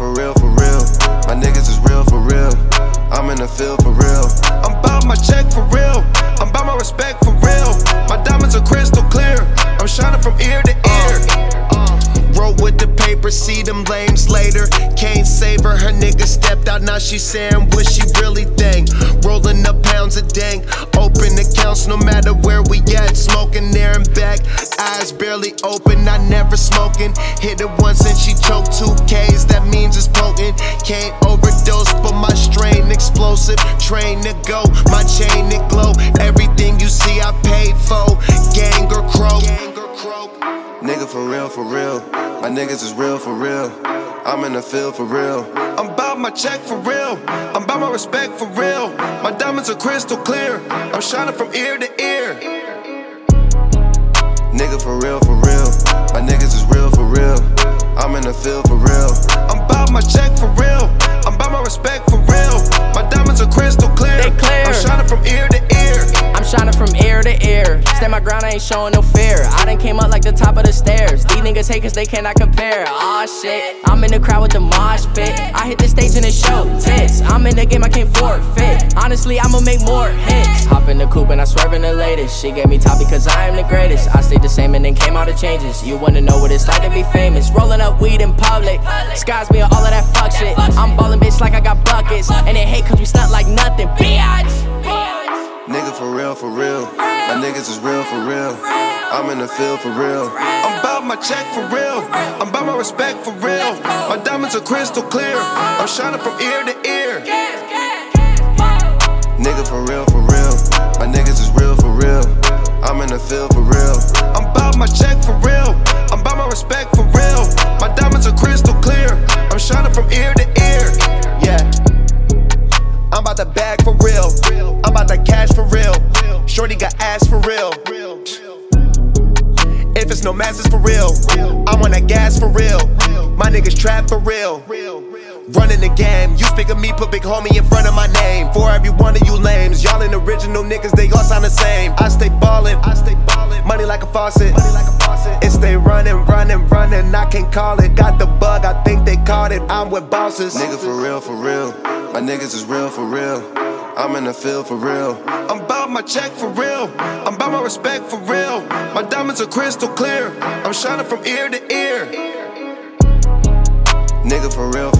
for real, for real. My niggas is real for real. I'm in the field for real. I'm bout my check for real. I'm bout my respect for real. My diamonds are crystal clear. I'm shining from ear to ear. Roll with the paper, see them lames later. Can't save her, her nigga stepped out, now she saying what she really think. Rolling up pounds of dank, open accounts no matter where we at. Smoking there and back, eyes barely open, I never smoking. Hit it once and she choked 2Ks, that means it's potent. Can't overdose, but my strain explosive. Train to go, my chain it glow. Everything you see I paid for, gang or croak. Nigga for real, for real. My niggas is real for real. I'm in the field for real. I'm bout my check for real. I'm bout my respect for real. My diamonds are crystal clear. I'm shining from ear to ear. Nigga for real, for real. My niggas is real for real. I'm in the field for real. I'm bout my check for real. I'm bout my respect for real. My diamonds are crystal clear. They clear. I'm shining from ear to ear. I'm shining from ear to ear. Stand my ground, I ain't showing no fear. I done came up like the top of the stairs. These niggas hate cause they cannot compare. Aw shit, I'm in the crowd with the mosh pit. I hit the stage and it show tits. I'm in the game, I can't forfeit. Honestly, I'ma make more hits. Hop in the coupe and I swerve in the latest. She gave me top because I am the greatest. I stayed the same and then came out of changes. You wanna know what it's like to be famous? Rolling up weed in public. Skies me all of that fuck shit. I'm ballin' bitch like I got buckets. And they hate cause we stunt like nothing. Bitch. Nigga for real, for real. My niggas is real for real. I'm in the field for real. I'm bout my check for real. I'm bout my respect for real. My diamonds are crystal clear. I'm shining from ear to ear. Nigga for real, for real. My niggas is real for real. I'm in the field for real. I'm bout my check for real. I'm bout my respect for real. My diamonds are crystal clear. I'm shining from ear to ear. Yeah. I'm about to bag for real. I'm about to cash for real. Shorty got ass for real. If it's no masses for real, I want that gas for real. My niggas trap for real. Running the game, you speak of me, put big homie in front of my name. For every one of you lames, y'all ain't original niggas, they all sound the same. I stay ballin', money like a faucet. It stay running, I can't call it. Got the bug, I think they caught it. I'm with bosses. Nigga for real, for real. My niggas is real for real. I'm in the field for real. I'm bout my check for real. I'm bout my respect for real. My diamonds are crystal clear. I'm shining from ear to ear. Nigga for real.